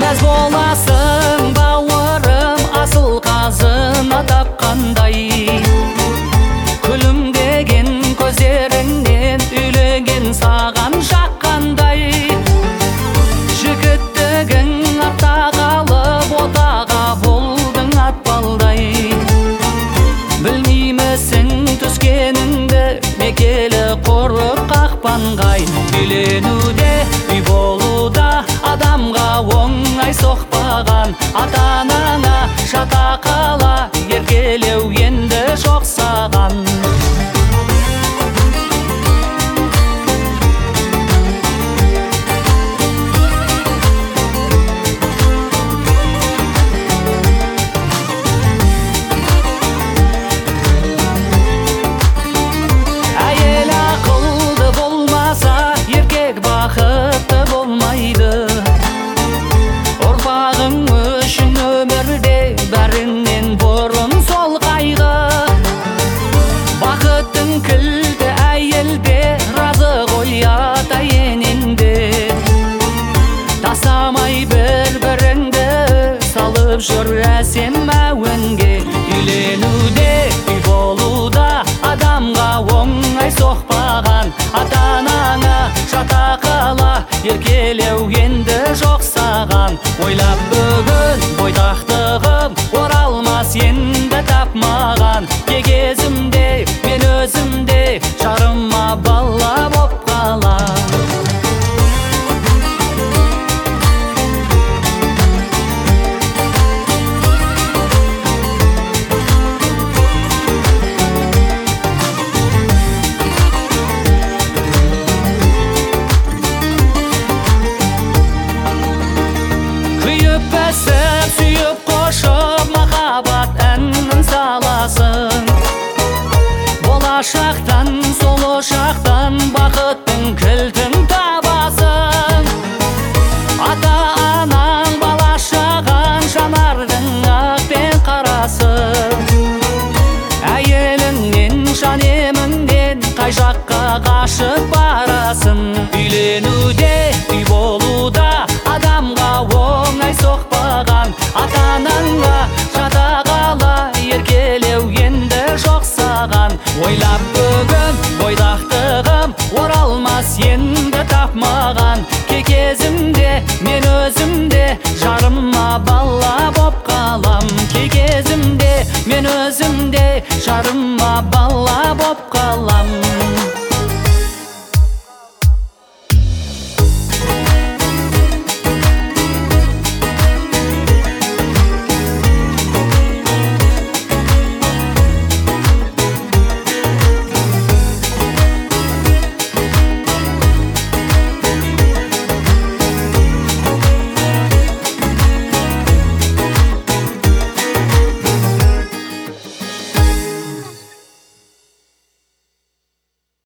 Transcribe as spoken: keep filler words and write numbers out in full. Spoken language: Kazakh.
мәз боласың бауырым, асыл қазына тапқандай. Күлімдеген көздеріңнен үйленген саған шаққандай. Жігіттігің артта қалып отаға болдың атпалдай. Білмеймісің түскеніңді мекелі қорып қақпанғай. Үйленуде үй болуда адамға оңай соқпаған. Ата-анаңа жата қала еркелеу енді жоқ саған. Әйел ақылды болмаса еркек бақытты болмайды. Ұрпағың үшін өмірде бәрінен бұрын сол қайғы. Бақыттың кілті әйелде, разы ғой ата енеңде. Тастамай бір-біріңді салып жүр әсем әуенге. Үйленуде үй болуда адамға оңай соқпаған. Ата-анаңа жата қала еркелеу енді жоқ саған. Ойлап бүгін бойдақтығым оралмас енді тапмаған. Кезімде мен өзімде жарыма бала боп қалам. Өпесіп, сүйіп, қошып, махаббат әнін саласың. Болашақтан, сол ошақтан бақыттың кілтін табасың. Ата-анаң балашаған жанардың ақ пен қарасы. Әйеліңнен, жанеміңнен қай жаққа қашып барасың. Үйленуде үй болуда адамға оңай соқпаған. Ата-анаңа жата қала еркелеу енді жоқ саған. Ойлап бүгін бойдақтығым оралмас енді тапмаған. Кезімде мен өзімде жарыма бала боп қалам. Кезімде мен өзімде жарыма бала боп қалам.